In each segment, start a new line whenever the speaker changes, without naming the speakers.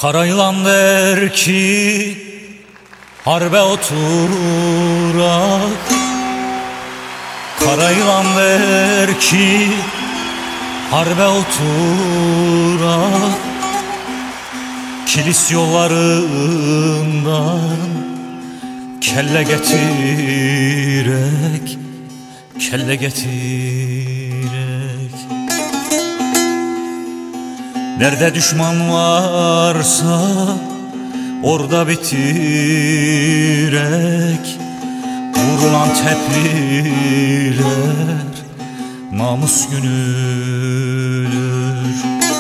Kara yılan der ki harbe oturak. Kara yılan der ki harbe oturak. Kilis yollarından kelle getirek, kelle getirek. Nerede düşman varsa orada bitirek. Vurulan tepliler namus günüdür.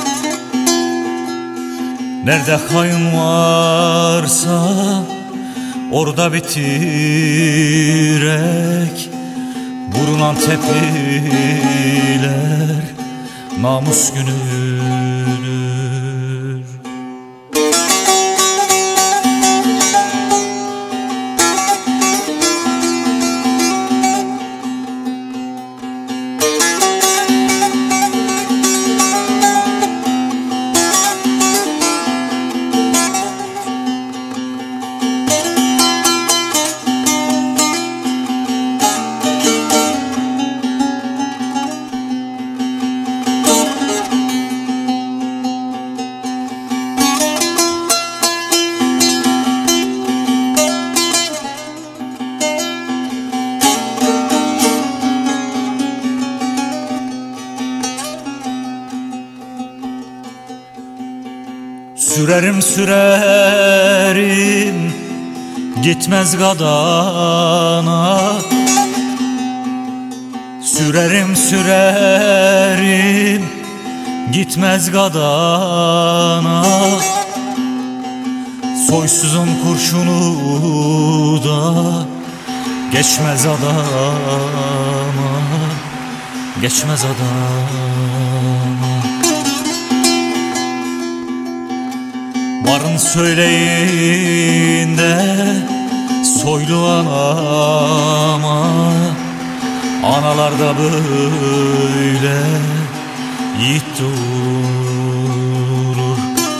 Nerede hain varsa orada bitirek. Vurulan tepliler namus günüdür. Sürerim sürerim gitmez gadana. Sürerim sürerim gitmez gadana. Soysuzun kurşunu da geçmez adama, geçmez adama. Varın söyleyin de soylu anama. Analar da böyle yiğit durur.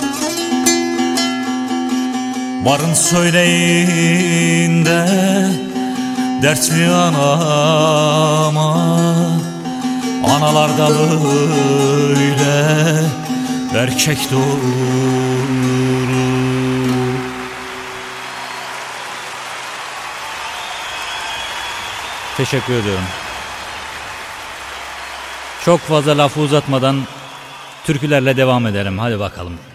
Varın söyleyin de dertli anama. Analar da böyle erkek durur.
Teşekkür ediyorum. Çok fazla lafı uzatmadan türkülerle devam edelim. Hadi bakalım.